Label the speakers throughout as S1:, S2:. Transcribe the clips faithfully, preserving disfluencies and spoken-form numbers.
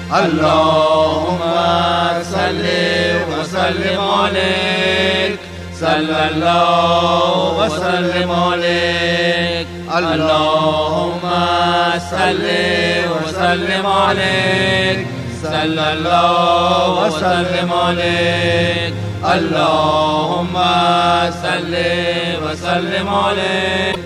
S1: اللهم صل وسلم عليك صلى الله وسلم عليك اللهم صل وسلم عليك صلى الله وسلم عليك اللهم صل وسلم عليك.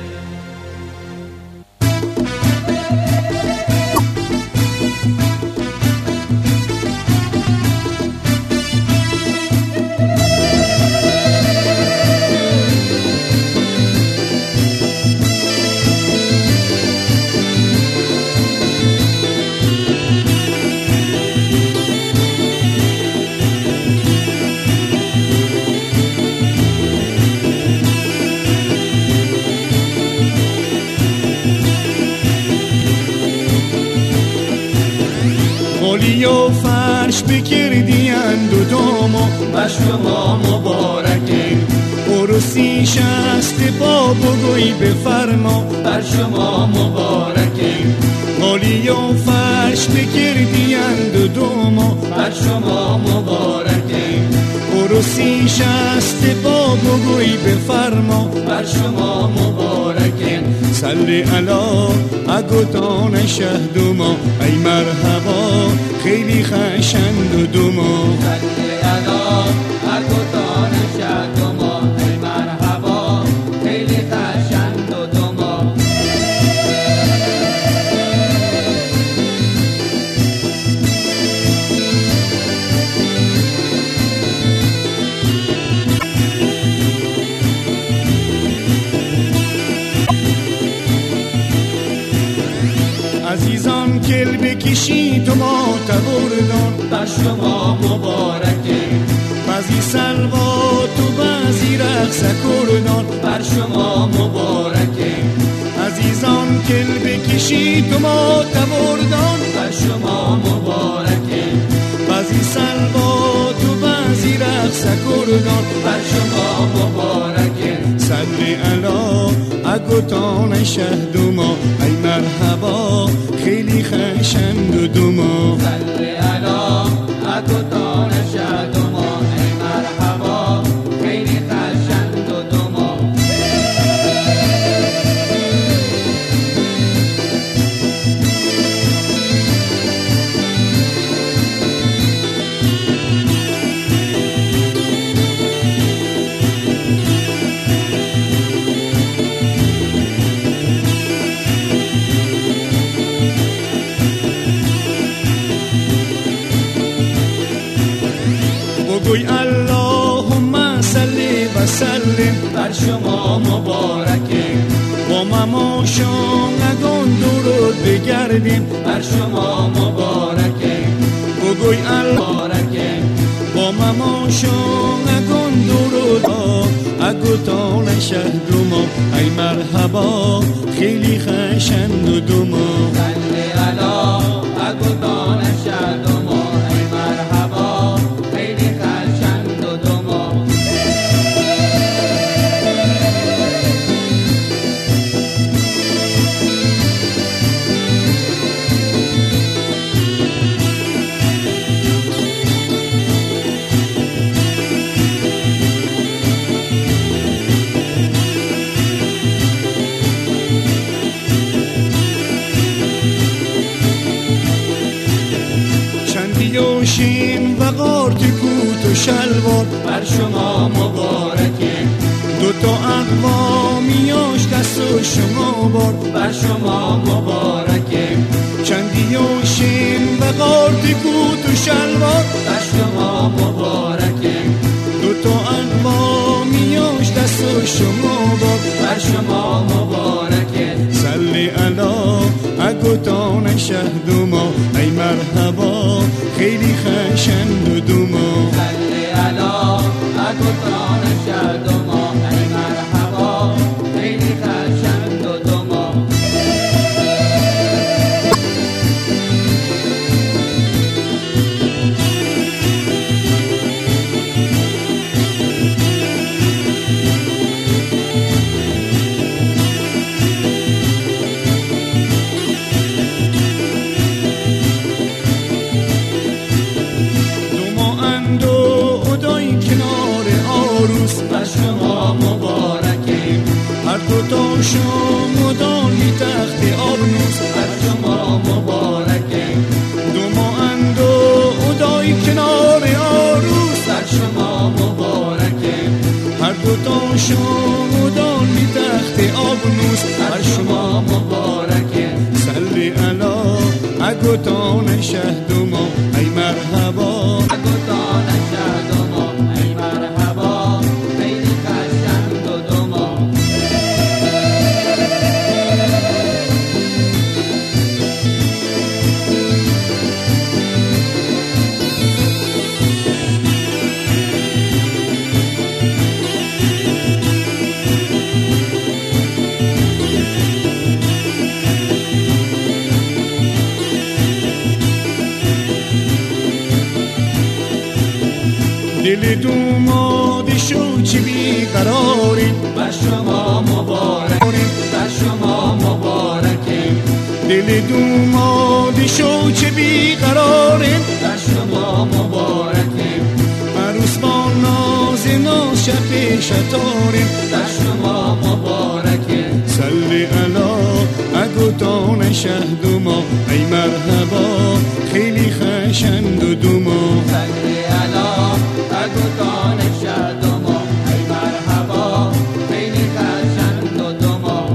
S2: مالی و فرش بکردیند و داما
S1: بر شما مبارکه
S2: عروسی شست باب و گوی بفرما
S1: بر شما مبارکه
S2: مالی و فرش بکردیند و داما
S1: بر شما مبارکه
S2: عروسی شست باب و گوی بفرما
S1: بر شما مبارکه
S2: صلی علی اگوتان شهدوما ای مرحبا خیلی خشند و دوما
S1: صلی علی اگوتان شهدوما ای مرحبا خیلی خشند و دوما.
S2: عزیزان کل بکشید و ما تبردان
S1: بر شما مبارکه
S2: بعضی سلوات و بعضی رقص کردان
S1: بر شما مبارکه
S2: عزیزان کل بکشید و ما تبردان
S1: بر شما مبارکه
S2: بعضی سلوات و بعضی رقص کردان
S1: بر شما مبارکه
S2: صلی علی اگوتان شهدوما ای مرحبا خیلی خشند و دوما
S1: صلی علی اگوتان شهدوما ای مرحبا خیلی خشند و دوما.
S2: بگوی اللهم صلی و سلم
S1: بر شما مبارکه
S2: با مماشان اگان درود بگردیم
S1: بر شما مبارکه
S2: بگوی الله
S1: مبارکه
S2: با مماشان اگان درود اگوتان شهدوما ای مرحبا خیلی خشند و دوما
S1: صلی علی اگوتان شهدوما ای مرحبا خیلی خشند و دوما.
S2: چندیوشیم و قارت کوت و شلوار
S1: بر شما مبارکه
S2: دو تا اقوامیاش دست و شما بار
S1: بر شما مبارکه
S2: چندیوشیم و قارت کوت و شلوار
S1: بر شما مبارکه
S2: دو تا اقوامیاش دست و شما بار
S1: بر شما مبارکه
S2: صلی علی اگوتان شهدوما ای مرحبا خیلی خشند و دوما
S1: صلی علی اگوتان شهدوما ای مرحبا خیلی خشند و دوما.
S2: شمودان بی تخت آبنوس
S1: بر شما مبارکه
S2: دوما اندو ادای کنار آروس
S1: بر شما مبارکه
S2: هر دوتا شمودان بی تخت آبنوس
S1: بر شما مبارکه
S2: سلی علا اگوتان شهد ما ای مرحبا
S1: اگوتان شهد ما ای مرحبا خیلی خشند و دوما
S2: دل دوماده شو چی بیقراری
S1: بر شما مبارک بر شما مبارکه
S2: دل دوماده شو چی بیقراری
S1: بر شما مبارکه
S2: عروس با ناز ناز شب شتاری
S1: بر شما مبارکه
S2: سلی علا اگوتان شهد ما ای مرحبا خیلی خشند و دوما
S1: سلی علا اگوتان شهد ما ای مرحبا خیلی خشند و دوما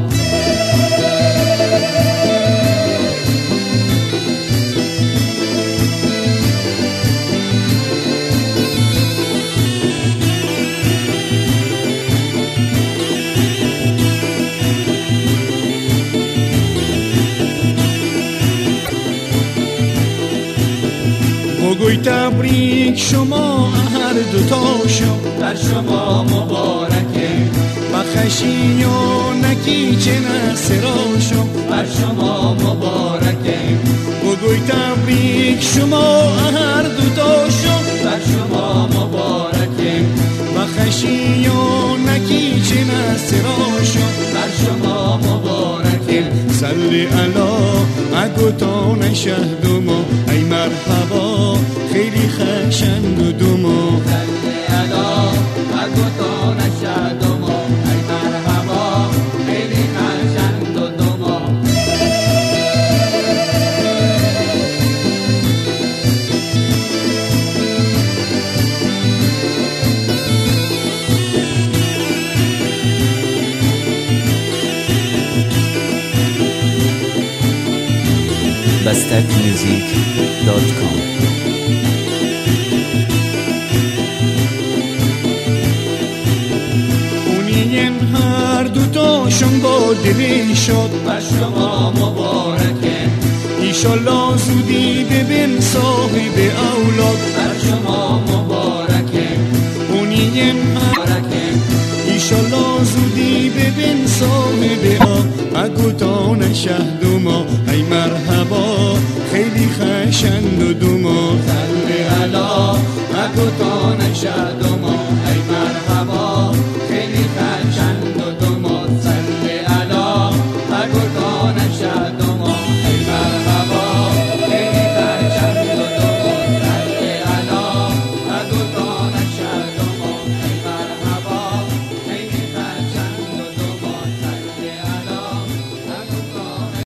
S2: بگوی تبریک شما هر دوتا شو
S1: بر شما مبارکه
S2: بخشی و نکی چه نسرا شو
S1: بر شما مبارکه
S2: بگوی تبریک شما هر دوتا شو
S1: بر شما مبارکه
S2: بخشی و نکی چه نسرا شو
S1: بر شما مبارکه
S2: سلی علا اگوتان شهد ما ای مرحبا خیلی خشند و دوما
S1: سلی علا اگوتان شهد ما ای مرحبا خیلی خشند و دوما
S3: bastak music dot com
S2: اونین هر دوتاشون با دلی شد
S1: بر شما مبارکه
S2: ایشالله زودی ببین صاحب اولاد
S1: بر شما مبارکه
S2: اونین هر
S1: مبارکه
S2: ایشالله زودی ببین صاحب اگوتان شهد ما ای مرحبا خیلی خشند و دوما